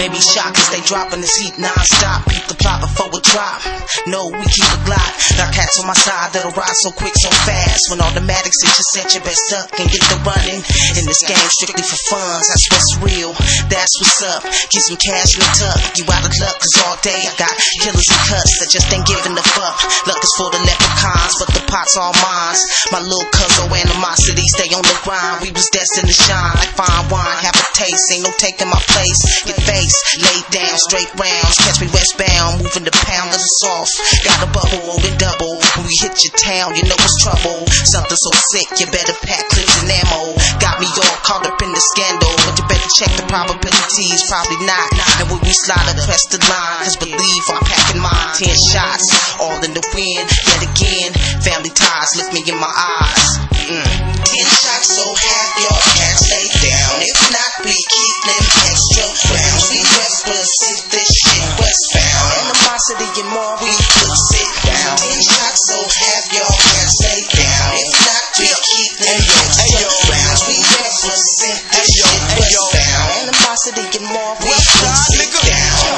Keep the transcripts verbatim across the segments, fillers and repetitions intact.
Maybe shock as they dropping this heat non-stop. Beat the plot before it drop. No, we keep a glock. Got cats on my side that'll ride so quick, so fast. When automatics hit your set, you best duck and get the running. In this game, strictly for funds, that's what's real. That's what's up. Get some cash in the tuck. You out of luck, cause all day I got killers and cuts that just ain't giving a fuck. Luck is for the leprechauns, but the pot's all mine. My little cousin animosity, stay on the grind. We was destined to shine like fine wine. Have a taste, ain't no taking my place. Get face, laid down, straight rounds. Catch me westbound, moving the pound of the sauce. Got a bubble and double. When we hit your town, you know it's trouble. Something so sick, you better pack clips and ammo. Got me all caught up in the scandal, but you better check the probabilities. Probably not. And when we slide up, press the line. Cause believe I'm packing mine. Ten shots, all in the wind. Yet again, family ties lift me in my eyes. Mm. Ten shots, so half your cats lay down. If not, we keep them extra rounds. We represent this shit westbound. Animosity and more, we could sit down. Ten shots, so half your cats lay down. If not, we keep them extra rounds. We represent this shit westbound. Animosity and more, we could sit down.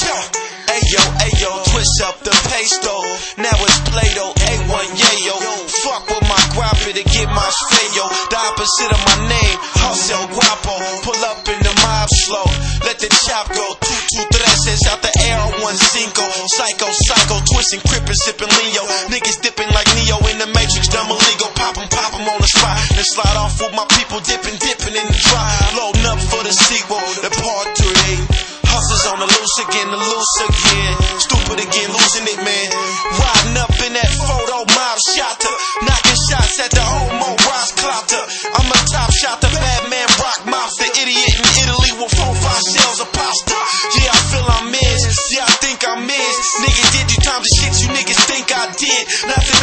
Ayo, ayo, twist up the pace though. Now it's Play-Doh, A one yayo. Fuck with my guapo to get my fayo. The opposite of my name, Hustle Guapo. Pull up in the mob slow, let the chop go. Two, two, tres, out the air on one cinco. Psycho, psycho, twisting, crippin', sippin' Leo. Niggas dipping like Neo in the Matrix, dumb illegal. Pop 'em, pop 'em on the spot. Then slide off with my people, dipping, dipping in the dry. Loading up for the sequel, the part three. Hustles on the loose again, the loose again. Stupid again, losing it, man. Riding up in that photo mob shotter. Knocking shots at the homo Ross Clotter. I'm a top shot, the bad man rock mobster. Idiot in Italy with four, five shells of pasta. Yeah, I feel I'm in. Yeah, I think I'm in. Nigga did you times the shit you niggas think I did. Nothing